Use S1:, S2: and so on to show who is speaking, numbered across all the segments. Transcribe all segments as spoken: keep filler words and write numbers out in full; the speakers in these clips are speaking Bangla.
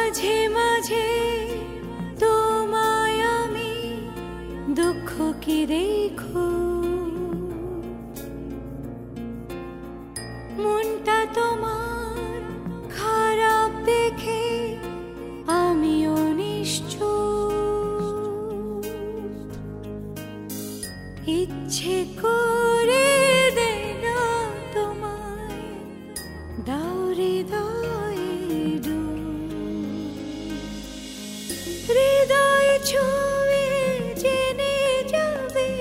S1: মাঝে মাঝে তোমায় আমি দুঃখ কি দেখো, মনটা তোমার খারাপ দেখে আমিও নিশ্চুপ, ইচ্ছে করে দেই না তোমায় দাও হৃদয়ে ডুব, হৃদয় ছুঁয়ে জেনে যাবে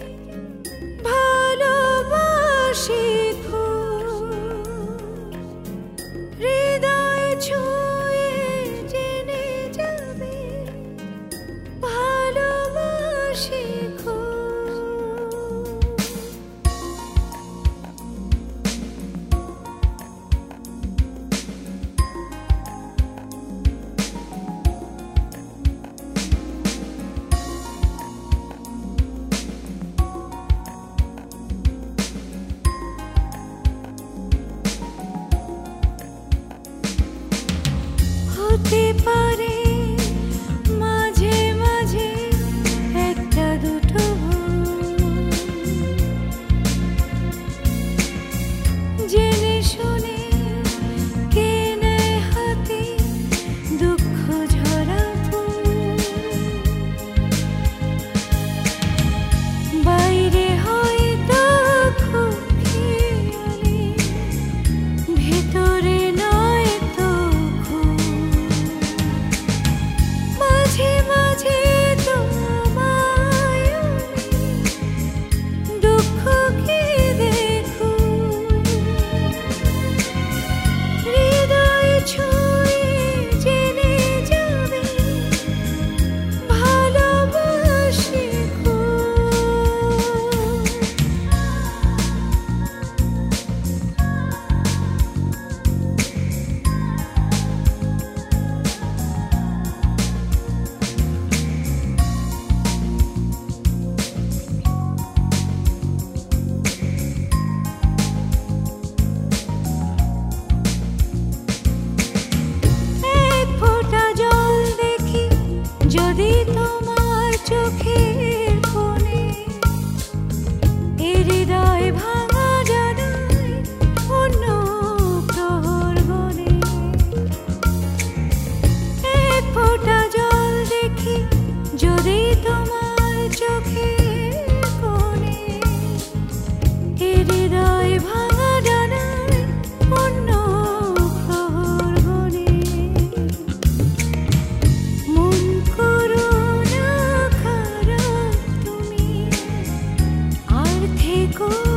S1: ভালোবাসি খুব, হৃদয় ছুঁয়ে জেনে যাবে ভালোবাসি খুব। হতে পারে মাঝে মাঝে একটা দুটো জেনে শুনে কে নেয় হাতে দুঃখ ঝরাবো, বাইরে হয়তো খুব খেয়ালি, ভেতরে নয় তো খুব, মাঝে মাঝে তোমায় আমি দুঃখ কি দেখো, হৃদয় ছুঁয়ে জেনে যাবে ভালোবাসি খুব। এক ফোঁটা জল দেখি যদি তোমার চোখের কোণে, এ হৃদয় ভাঙা জানায় অন্য প্রহর গণে, এক ফোঁটা জল দেখি যদি তোমার চোখের কোণে, এ হৃদয় ভাঙা জানায় অন্য প্রহর গণে, মন করো না খারাপ তুমি আর থেকো